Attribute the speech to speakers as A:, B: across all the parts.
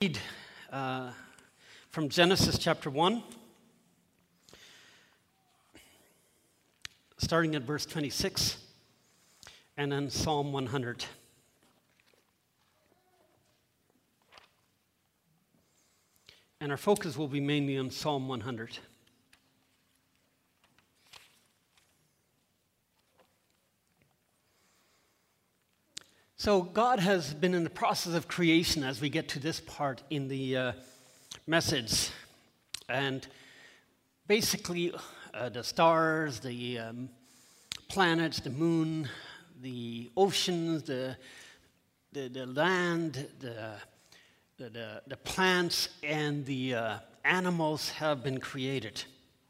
A: Read from Genesis chapter 1, starting at verse 26, and then Psalm 100. And our focus will be mainly on Psalm 100. So God has been in the process of creation as we get to this part in the message. And basically, the stars, the planets, the moon, the oceans, the land, the plants, and the animals have been created.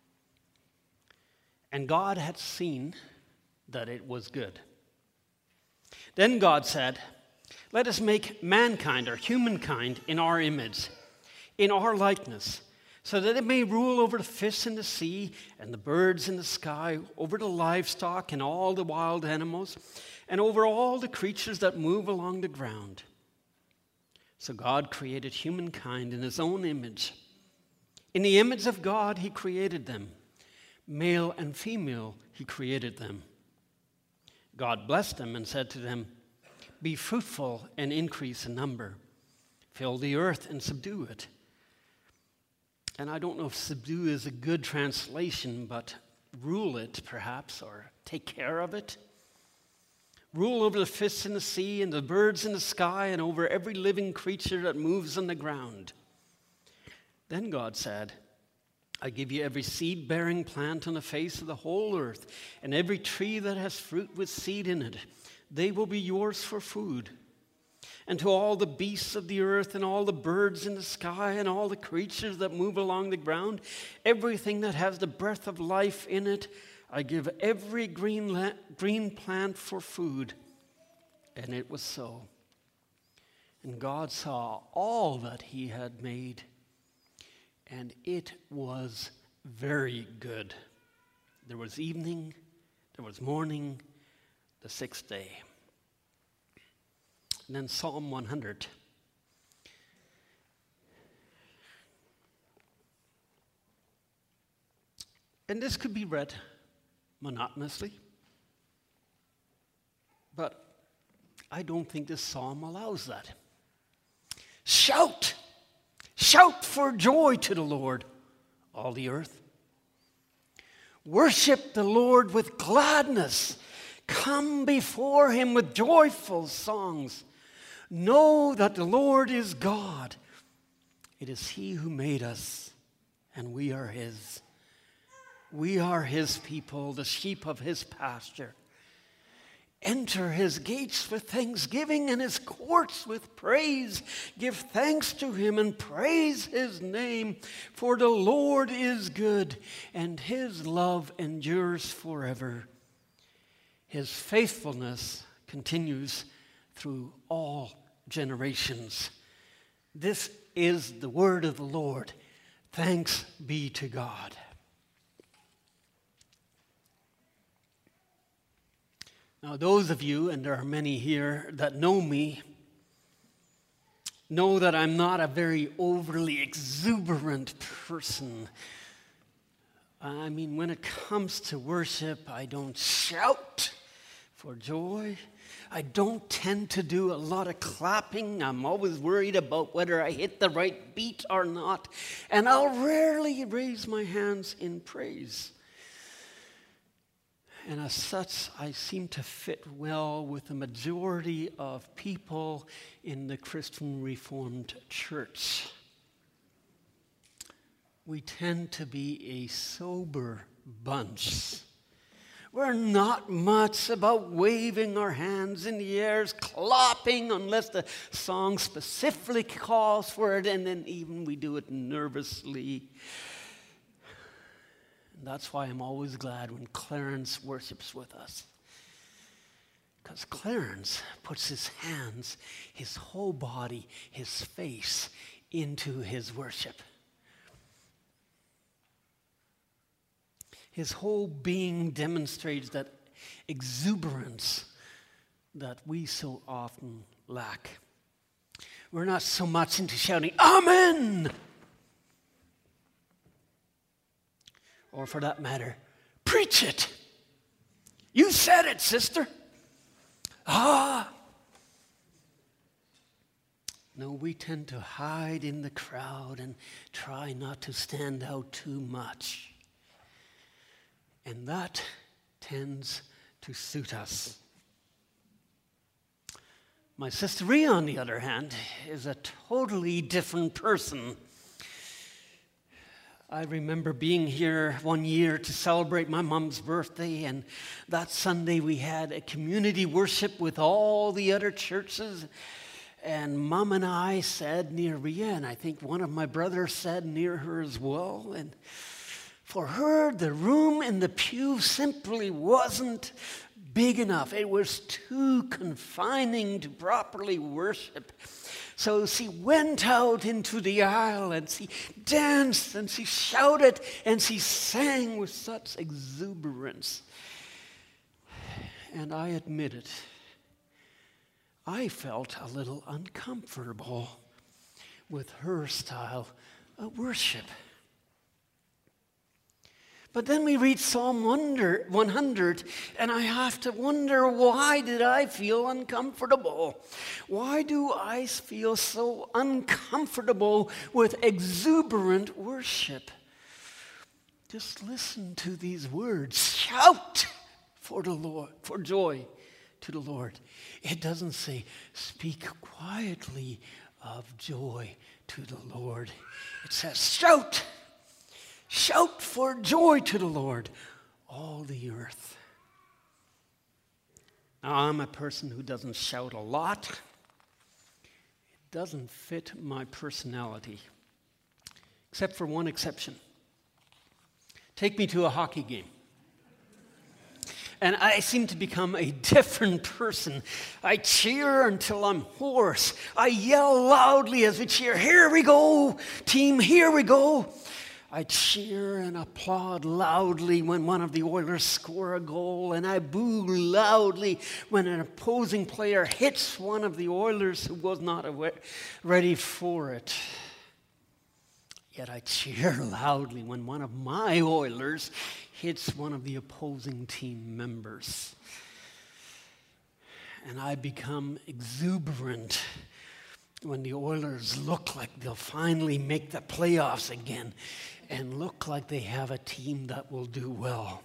A: And God had seen that it was good. Then God said, "Let us make mankind, or humankind, in our image, in our likeness, so that it may rule over the fish in the sea and the birds in the sky, over the livestock and all the wild animals, and over all the creatures that move along the ground." So God created humankind in his own image. In the image of God he created them. Male and female he created them. God blessed them and said to them, "Be fruitful and increase in number. Fill the earth and subdue it." And I don't know if subdue is a good translation, but rule it perhaps, or take care of it. Rule over the fish in the sea and the birds in the sky and over every living creature that moves on the ground. Then God said, "I give you every seed-bearing plant on the face of the whole earth, and every tree that has fruit with seed in it. They will be yours for food. And to all the beasts of the earth, and all the birds in the sky, and all the creatures that move along the ground, everything that has the breath of life in it, I give every green plant for food." And it was so. And God saw all that he had made, and it was very good. There was evening, there was morning, the sixth day. And then Psalm 100. And this could be read monotonously, but I don't think this psalm allows that. Shout! Shout for joy to the Lord, all the earth. Worship the Lord with gladness. Come before him with joyful songs. Know that the Lord is God. It is he who made us, and we are his. We are his people, the sheep of his pasture. Enter his gates with thanksgiving and his courts with praise. Give thanks to him and praise his name, for the Lord is good, and his love endures forever. His faithfulness continues through all generations. This is the word of the Lord. Thanks be to God. Now, those of you, and there are many here, that know me, know that I'm not a very overly exuberant person. I mean, when it comes to worship, I don't shout for joy. I don't tend to do a lot of clapping. I'm always worried about whether I hit the right beat or not. And I'll rarely raise my hands in praise. And as such, I seem to fit well with the majority of people in the Christian Reformed Church. We tend to be a sober bunch. We're not much about waving our hands in the air, clapping, unless the song specifically calls for it, and then even we do it nervously. That's why I'm always glad when Clarence worships with us. Because Clarence puts his hands, his whole body, his face into his worship. His whole being demonstrates that exuberance that we so often lack. We're not so much into shouting, Amen! Or for that matter, preach it. You said it, sister. No, we tend to hide in the crowd and try not to stand out too much. And that tends to suit us. My sister Rhea, on the other hand, is a totally different person. I remember being here one year to celebrate my mom's birthday, and that Sunday we had a community worship with all the other churches. And Mom and I sat near Rhea, and I think one of my brothers sat near her as well. And for her, the room in the pew simply wasn't big enough. It was too confining to properly worship. So she went out into the aisle and she danced and she shouted and she sang with such exuberance. And I admit it, I felt a little uncomfortable with her style of worship. But then we read Psalm 100, and I have to wonder, why did I feel uncomfortable? Why do I feel so uncomfortable with exuberant worship? Just listen to these words. Shout for the Lord, for joy to the Lord. It doesn't say, speak quietly of joy to the Lord. It says, shout. Shout for joy to the Lord, all the earth. Now, I'm a person who doesn't shout a lot. It doesn't fit my personality, except for one exception. Take me to a hockey game. And I seem to become a different person. I cheer until I'm hoarse. I yell loudly as we cheer, here we go, team, here we go. I cheer and applaud loudly when one of the Oilers score a goal, and I boo loudly when an opposing player hits one of the Oilers who was not ready for it. Yet I cheer loudly when one of my Oilers hits one of the opposing team members. And I become exuberant when the Oilers look like they'll finally make the playoffs again and look like they have a team that will do well.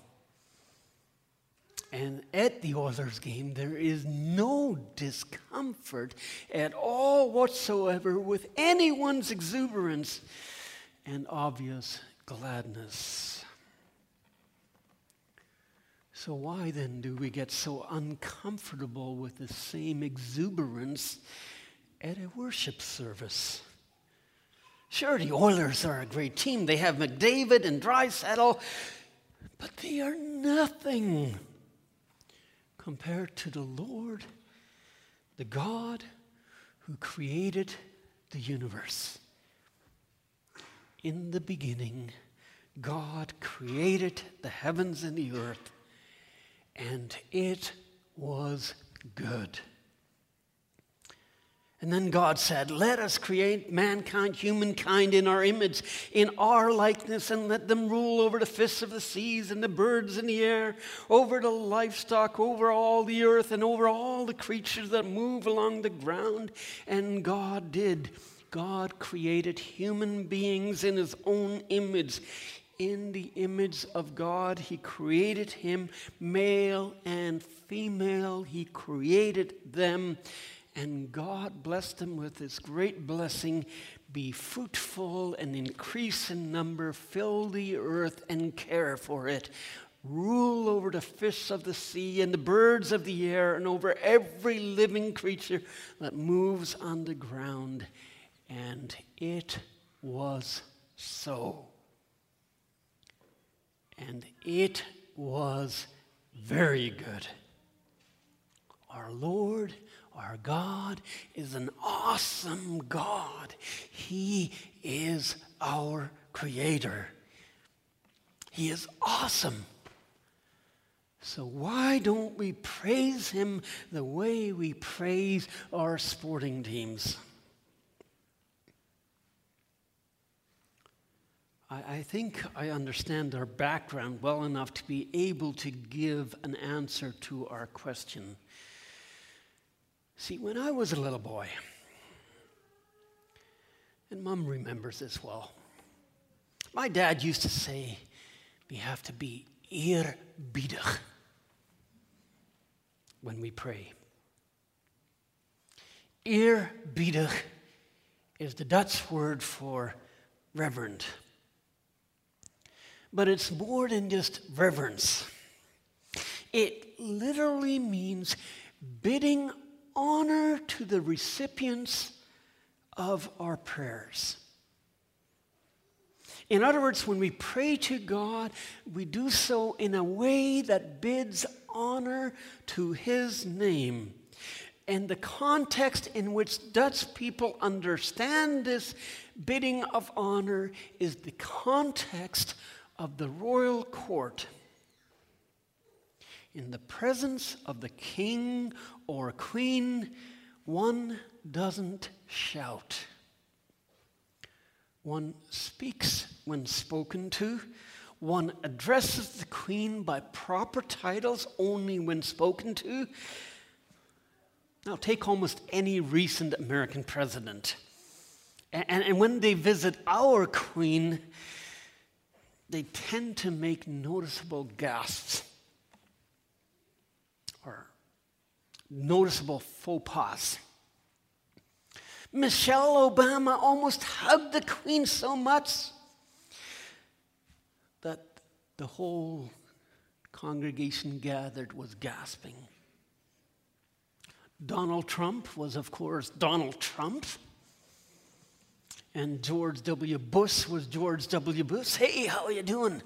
A: And at the Oilers game, there is no discomfort at all whatsoever with anyone's exuberance and obvious gladness. So why then do we get so uncomfortable with the same exuberance at a worship service? Sure, the Oilers are a great team. They have McDavid and Draisaitl, but they are nothing compared to the Lord, the God who created the universe. In the beginning, God created the heavens and the earth, and it was good. And then God said, let us create mankind, humankind in our image, in our likeness, and let them rule over the fish of the seas and the birds in the air, over the livestock, over all the earth, and over all the creatures that move along the ground. And God did. God created human beings in his own image. In the image of God, he created him, male and female. He created them. And God blessed them with this great blessing: be fruitful and increase in number, fill the earth and care for it. Rule over the fish of the sea and the birds of the air and over every living creature that moves on the ground. And it was so. And it was very good. Our Lord, our God, is an awesome God. He is our Creator. He is awesome. So why don't we praise him the way we praise our sporting teams? I think I understand our background well enough to be able to give an answer to our question. See, when I was a little boy, and Mom remembers this well, my dad used to say, we have to be eerbiedig when we pray. Eerbiedig is the Dutch word for reverend. But it's more than just reverence. It literally means bidding honor to the recipients of our prayers. In other words, when we pray to God, we do so in a way that bids honor to His name. And the context in which Dutch people understand this bidding of honor is the context of the royal court. In the presence of the king or queen, one doesn't shout. One speaks when spoken to. One addresses the queen by proper titles only when spoken to. Now, take almost any recent American president. And when they visit our queen, they tend to make noticeable gasps or noticeable faux pas. Michelle Obama almost hugged the queen so much that the whole congregation gathered was gasping. Donald Trump was, of course, Donald Trump. And George W. Bush was George W. Bush. Hey, how are you doing?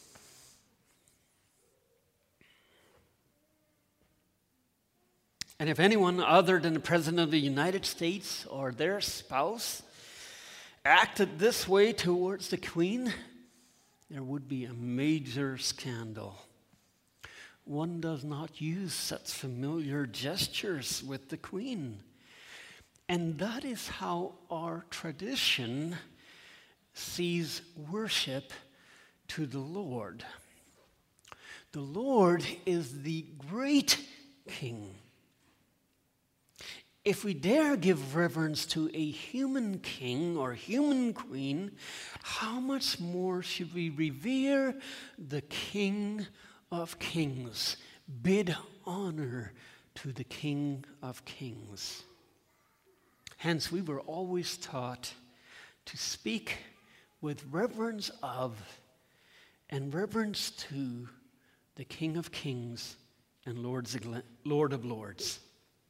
A: And if anyone other than the President of the United States or their spouse acted this way towards the Queen, there would be a major scandal. One does not use such familiar gestures with the Queen. And that is how our tradition sees worship to the Lord. The Lord is the great King. If we dare give reverence to a human king or human queen, how much more should we revere the King of Kings, bid honor to the King of Kings? Hence, we were always taught to speak with reverence of and reverence to the King of Kings and Lord of Lords.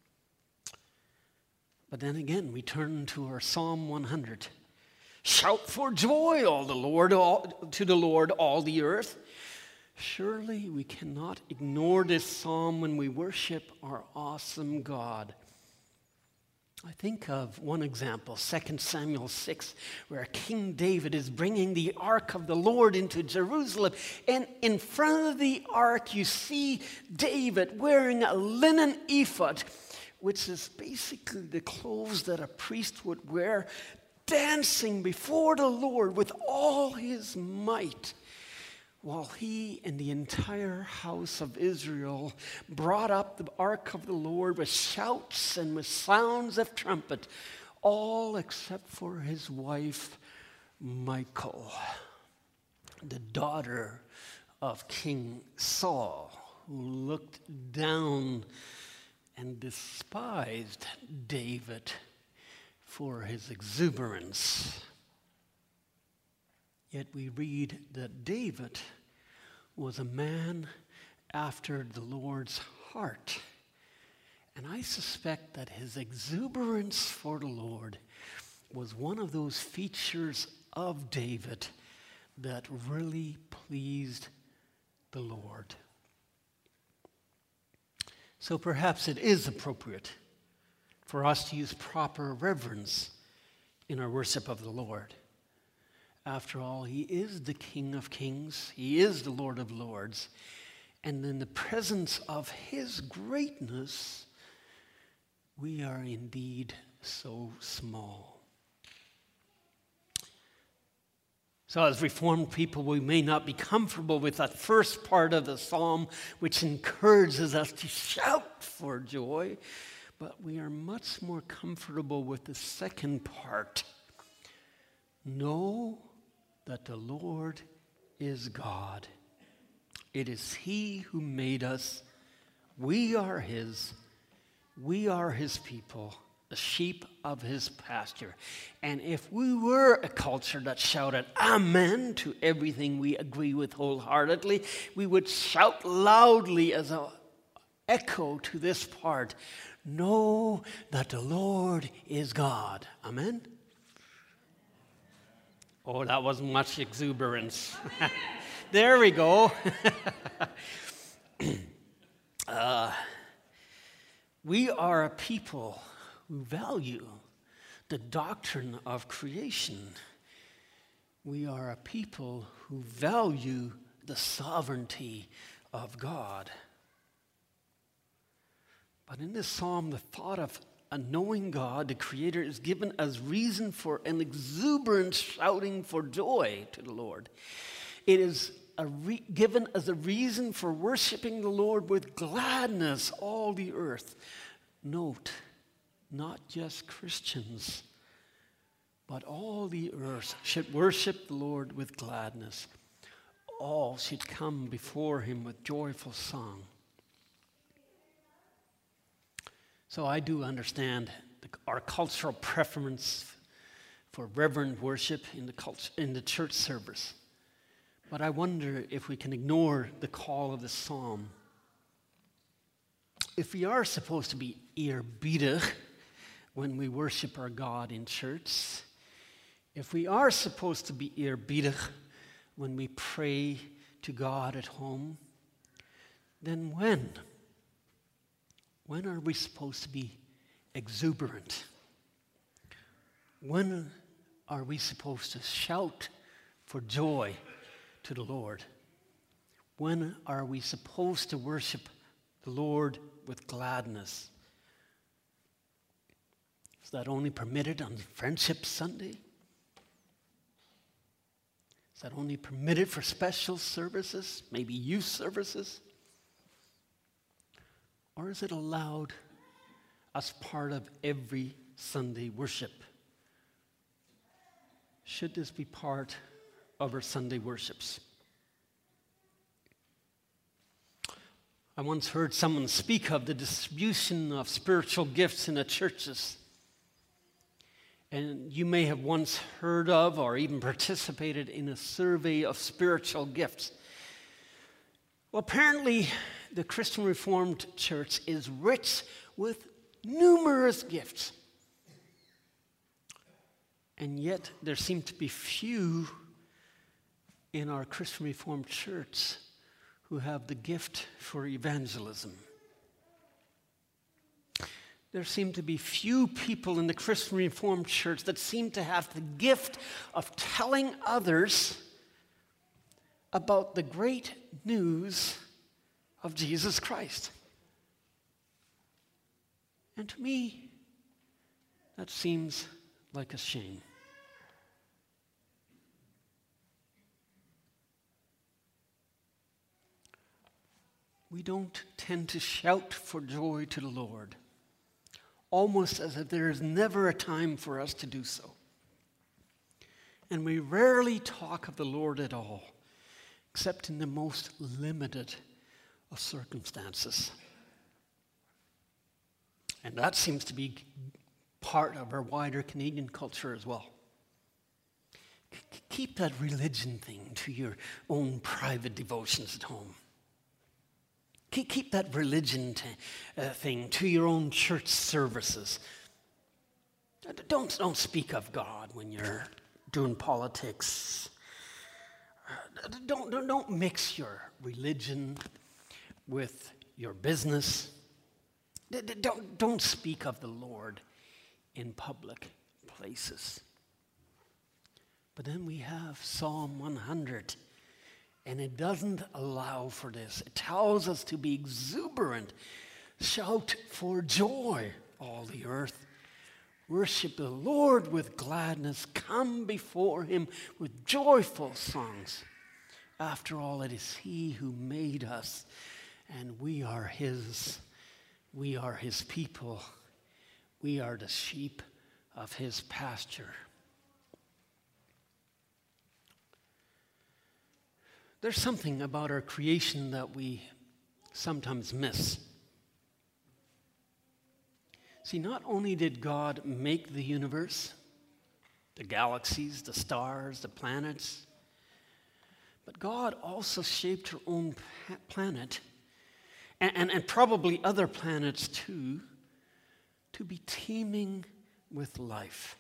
A: But then again, we turn to our Psalm 100. Shout for joy, to the Lord, all the earth. Surely we cannot ignore this psalm when we worship our awesome God. I think of one example, 2 Samuel 6, where King David is bringing the ark of the Lord into Jerusalem. And in front of the ark, you see David wearing a linen ephod, which is basically the clothes that a priest would wear, dancing before the Lord with all his might, while he and the entire house of Israel brought up the ark of the Lord with shouts and with sounds of trumpet, all except for his wife, Michal, the daughter of King Saul, who looked down and despised David for his exuberance. Yet we read that David was a man after the Lord's heart. And I suspect that his exuberance for the Lord was one of those features of David that really pleased the Lord. So perhaps it is appropriate for us to use proper reverence in our worship of the Lord. After all, he is the King of Kings. He is the Lord of Lords. And in the presence of his greatness, we are indeed so small. So as Reformed people, we may not be comfortable with that first part of the psalm, which encourages us to shout for joy, but we are much more comfortable with the second part. Know that the Lord is God. It is He who made us. We are His. We are His people, the sheep of His pasture. And if we were a culture that shouted amen to everything we agree with wholeheartedly, we would shout loudly as an echo to this part, know that the Lord is God. Amen? Oh, that wasn't much exuberance. There we go. We are a people who value the doctrine of creation. We are a people who value the sovereignty of God. But in this psalm, the thought of a knowing God, the Creator, is given as reason for an exuberant shouting for joy to the Lord. It is given as a reason for worshiping the Lord with gladness, all the earth. Note, not just Christians, but all the earth should worship the Lord with gladness. All should come before Him with joyful song. So I do understand our cultural preference for reverent worship in the church service. But I wonder if we can ignore the call of the psalm. If we are supposed to be eerbiedig when we worship our God in church, if we are supposed to be eerbiedig when we pray to God at home, then when are we supposed to be exuberant? When are we supposed to shout for joy to the Lord? When are we supposed to worship the Lord with gladness? Is that only permitted on Friendship Sunday? Is that only permitted for special services, maybe youth services? Or is it allowed as part of every Sunday worship? Should this be part of our Sunday worships? I once heard someone speak of the distribution of spiritual gifts in the churches. And you may have once heard of or even participated in a survey of spiritual gifts. Well, apparently, the Christian Reformed Church is rich with numerous gifts. And yet, there seem to be few in our Christian Reformed Church who have the gift for evangelism. There seem to be few people in the Christian Reformed Church that seem to have the gift of telling others about the great news of Jesus Christ. And to me, that seems like a shame. We don't tend to shout for joy to the Lord, almost as if there is never a time for us to do so. And we rarely talk of the Lord at all, except in the most limited of circumstances. And that seems to be part of our wider Canadian culture as well. Keep that religion thing to your own private devotions at home. Keep that religion thing to your own church services. Don't speak of God when you're doing politics. Don't mix your religion with your business. Don't speak of the Lord in public places. But then we have Psalm 100. And it doesn't allow for this. It tells us to be exuberant. Shout for joy, all the earth. Worship the Lord with gladness. Come before him with joyful songs. After all, it is he who made us, and we are his. We are his people. We are the sheep of his pasture. There's something about our creation that we sometimes miss. See, not only did God make the universe, the galaxies, the stars, the planets, but God also shaped her own planet, and probably other planets too, to be teeming with life.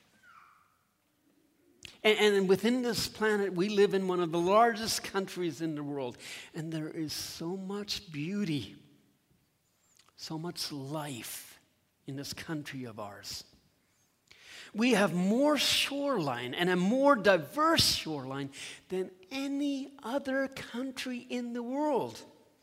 A: And within this planet, we live in one of the largest countries in the world, and there is so much beauty, so much life in this country of ours. We have more shoreline and a more diverse shoreline than any other country in the world.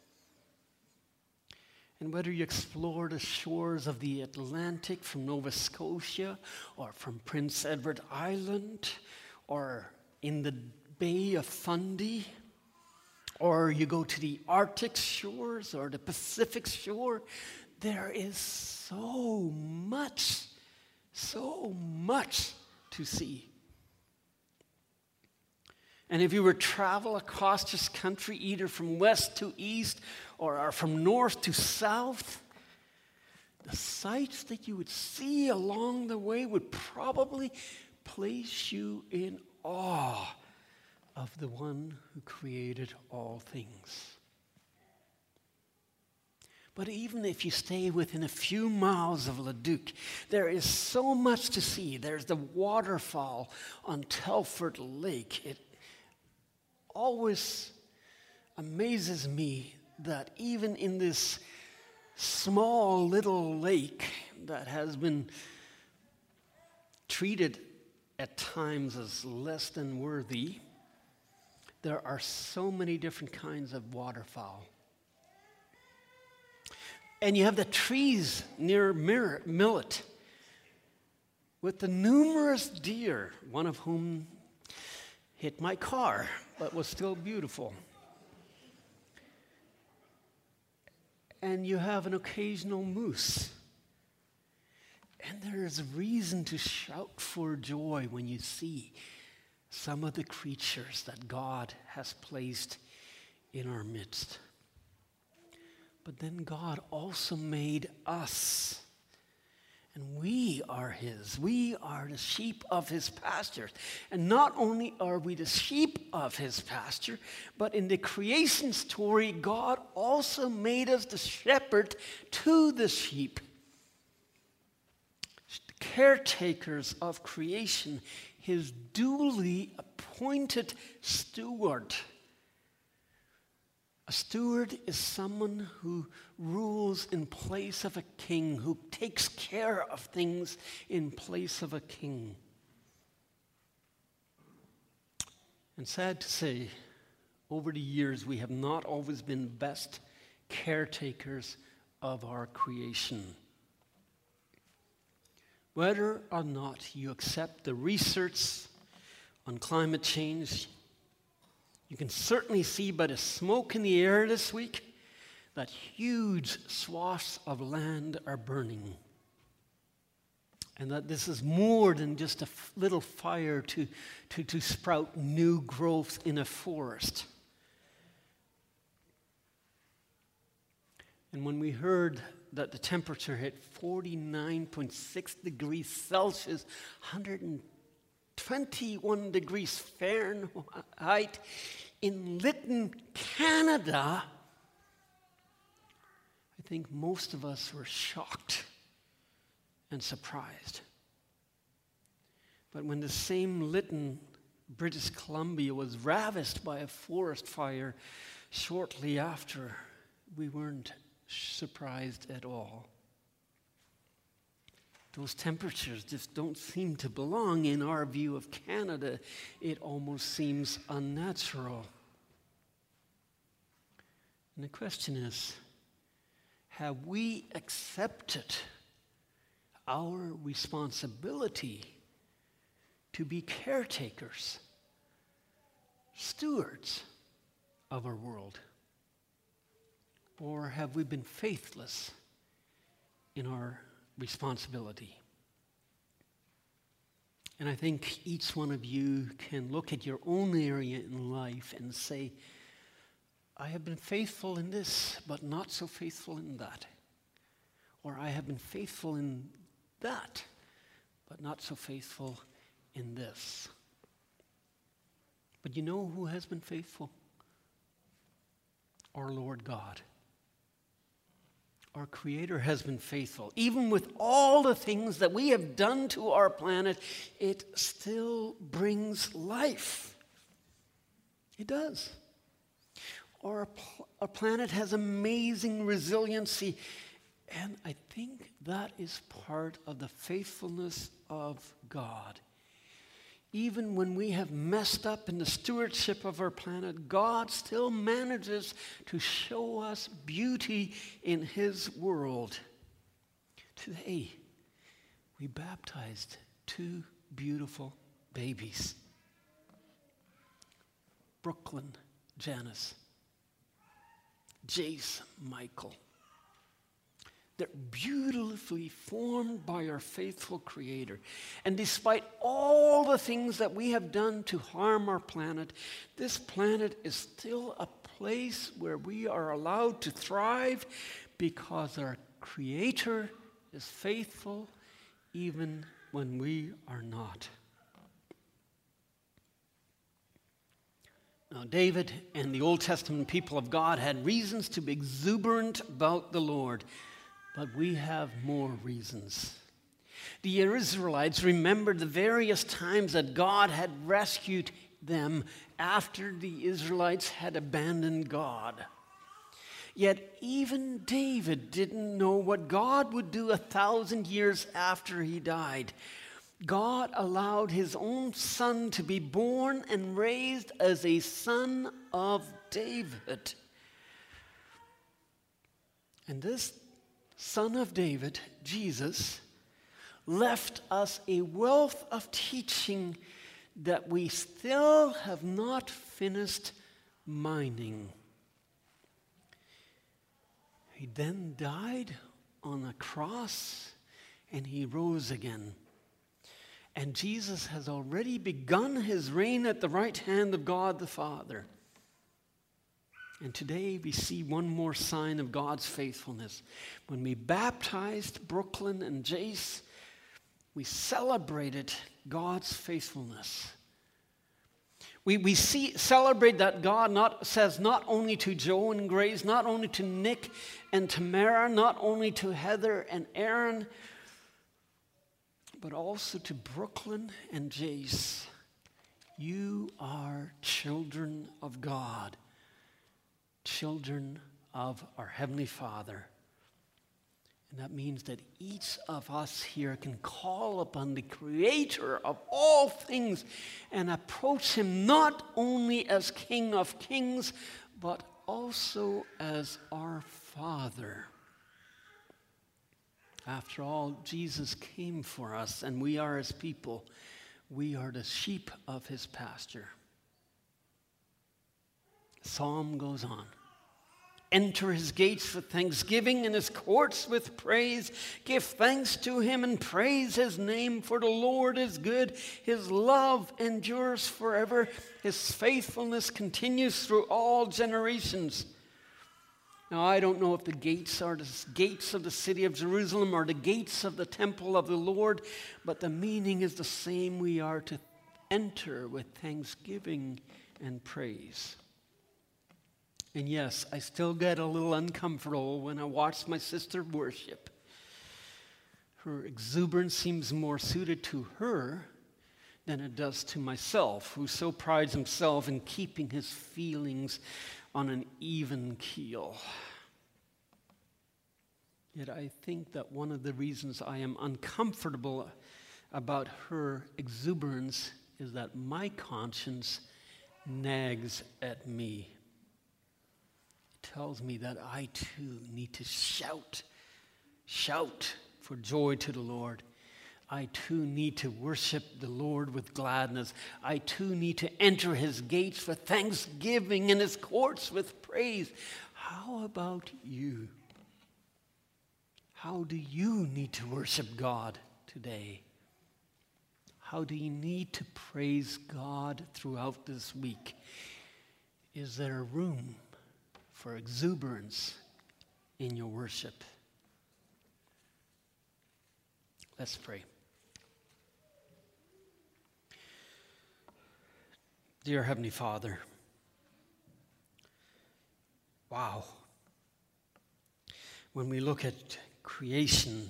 A: And whether you explore the shores of the Atlantic from Nova Scotia or from Prince Edward Island or in the Bay of Fundy, or you go to the Arctic shores or the Pacific shore, there is so much to see. And if you were to travel across this country, either from west to east or from north to south, the sights that you would see along the way would probably place you in awe of the one who created all things. But even if you stay within a few miles of Leduc, there is so much to see. There's the waterfall on Telford Lake. It always amazes me that even in this small little lake that has been treated at times as less than worthy, there are so many different kinds of waterfowl. And you have the trees near Millet with the numerous deer, one of whom hit my car, but was still beautiful. And you have an occasional moose. And there is reason to shout for joy when you see some of the creatures that God has placed in our midst. But then God also made us. And we are his. We are the sheep of his pasture. And not only are we the sheep of his pasture, but in the creation story, God also made us the shepherd to the sheep. The caretakers of creation, his duly appointed steward. A steward is someone who rules in place of a king, who takes care of things in place of a king. And sad to say, over the years, we have not always been best caretakers of our creation. Whether or not you accept the research on climate change, you can certainly see by the smoke in the air this week that huge swaths of land are burning. And that this is more than just a little fire to sprout new growth in a forest. And when we heard that the temperature hit 49.6 degrees Celsius, 121 degrees Fahrenheit in Lytton, Canada, I think most of us were shocked and surprised. But when the same Lytton, British Columbia, was ravaged by a forest fire shortly after, we weren't surprised at all. Those temperatures just don't seem to belong in our view of Canada. It almost seems unnatural. And the question is, have we accepted our responsibility to be caretakers, stewards of our world? Or have we been faithless in our responsibility? And I think each one of you can look at your own area in life and say, I have been faithful in this, but not so faithful in that. Or I have been faithful in that, but not so faithful in this. But you know who has been faithful? Our Lord God. Our Creator has been faithful. Even with all the things that we have done to our planet, it still brings life. It does. Our planet has amazing resiliency, and I think that is part of the faithfulness of God. Even when we have messed up in the stewardship of our planet, God still manages to show us beauty in His world. Today, we baptized 2 beautiful babies. Brooklyn, Janice. Jace, Michael. They're beautifully formed by our faithful Creator. And despite all the things that we have done to harm our planet, this planet is still a place where we are allowed to thrive because our Creator is faithful even when we are not. Now, David and the Old Testament people of God had reasons to be exuberant about the Lord. But we have more reasons. The Israelites remembered the various times that God had rescued them after the Israelites had abandoned God. Yet even David didn't know what God would do 1,000 years after he died. God allowed his own son to be born and raised as a son of David. And this Son of David, Jesus, left us a wealth of teaching that we still have not finished mining. He then died on a cross and he rose again. And Jesus has already begun his reign at the right hand of God the Father. And today we see one more sign of God's faithfulness. When we baptized Brooklyn and Jace, we celebrated God's faithfulness. We celebrate that God says not only to Joe and Grace, not only to Nick and Tamara, not only to Heather and Aaron, but also to Brooklyn and Jace. You are children of God. Children of our Heavenly Father. And that means that each of us here can call upon the Creator of all things and approach Him not only as King of Kings, but also as our Father. After all, Jesus came for us, and we are His people. We are the sheep of His pasture. Psalm goes on. Enter His gates with thanksgiving and His courts with praise. Give thanks to Him and praise His name, for the Lord is good. His love endures forever. His faithfulness continues through all generations. Now, I don't know if the gates are the gates of the city of Jerusalem or the gates of the temple of the Lord, but the meaning is the same. We are to enter with thanksgiving and praise. And yes, I still get a little uncomfortable when I watch my sister worship. Her exuberance seems more suited to her than it does to myself, who so prides himself in keeping his feelings on an even keel. Yet I think that one of the reasons I am uncomfortable about her exuberance is that my conscience nags at me. Tells me that I too need to shout for joy to the Lord. I too need to worship the Lord with gladness. I too need to enter his gates with thanksgiving and his courts with praise. How about you? How do you need to worship God today? How do you need to praise God throughout this week? Is there room for exuberance in your worship? Let's pray. Dear Heavenly Father, wow. When we look at creation,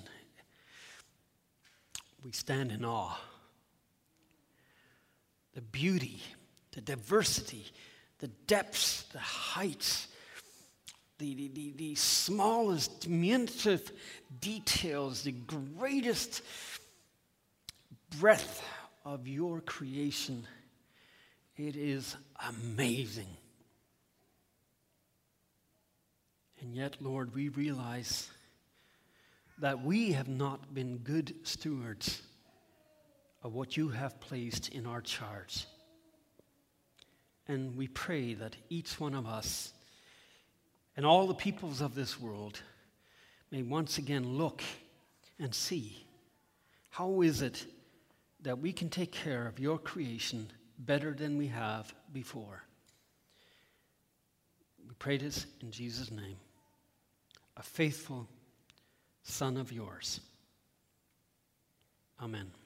A: we stand in awe. The beauty, the diversity, the depths, the heights, the smallest, diminutive details, the greatest breadth of your creation. It is amazing. And yet, Lord, we realize that we have not been good stewards of what you have placed in our charge. And we pray that each one of us and all the peoples of this world may once again look and see, how is it that we can take care of your creation better than we have before? We pray this in Jesus' name, a faithful Son of yours. Amen.